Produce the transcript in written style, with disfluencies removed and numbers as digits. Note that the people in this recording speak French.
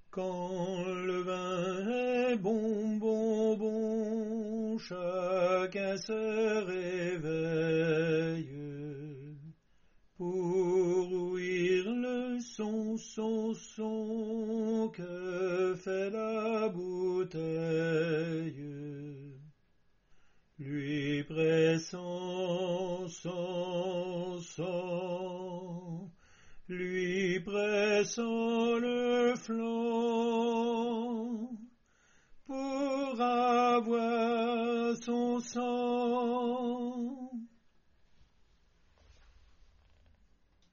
Quand le vin est bon, bon, bon, chacun se réveille pour ouïr le son, son, son que fait la bouteille. Lui pressant son sang, lui pressant le flanc, pour avoir son sang